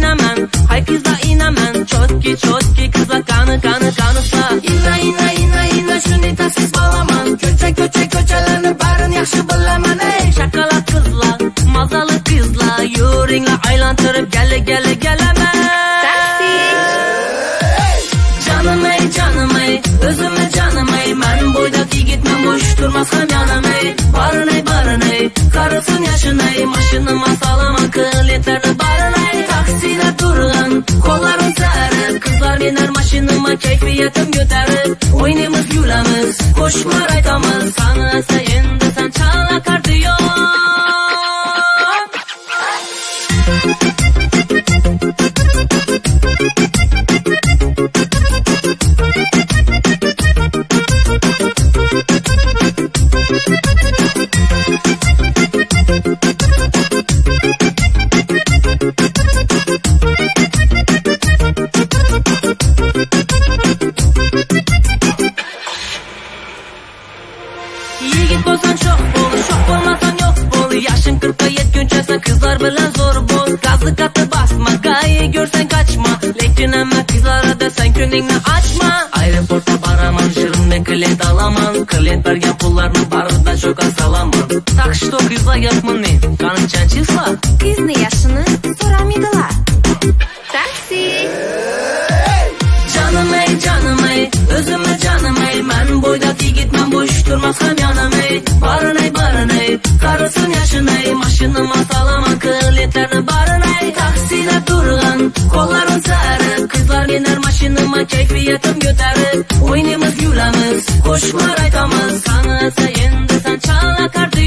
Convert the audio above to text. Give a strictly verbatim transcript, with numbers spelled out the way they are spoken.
inaman, hay kızla inaman, çotki çotki kızla kanı kanı kanısa. Ina ina ina ina shuni tasiz bolaman, ko'cha ko'cha ko'chalarni barini yaxshi bilaman. Ey shokolad kızla, mazalı kızla, yuringlar aylantirib gala gala galaman. Taksi. Canım ey canım ey, özüme canım ey, men boydak yigitman, boş durmaz ham yanım ey. Barın ey barın ey, karısın yaşın ey, maşınıma salaman klientlarni barın ey. Taksida turgan, kollarım sarib, kızlar biner maşınıma, keyfiyetim ko'tarib. O'ynaymiz yulamiz, qo'shiqlar aytamiz, sanasa endi sen chal akordeon. Yigit bo'lsan shoh bo'l, shoh bo'lmasan yo'q bo'l. Yashing qirqqa yetguncha sen qizlar bilan zo'r bo'l. Gazni katta basma, gayi ko'rsang qochma, lekin hamma qizlarida sen ko'nglingni ochma. Aeroportga boraman, shirin klient olaman, klient bergan pullarni barida cho'ka solaman. Так что qizlayapman men, qancha числа? Qizni yashini so'ramaydilar. Taksi. Canım ey canım ey, özüme canım ey, men boydak yigitman, boş durmaz ham yanım ey. Barın ey barın ey, karısın yaşın ey, maşınıma salaman klientlarni barın ey. Taksida turgan, kollarım sarib, kızlar biner maşınıma, keyfiyetim ko'tarib. O'ynaymiz yulamiz, qo'shiqlar aytamiz, sanasa endi sen chal akordeon.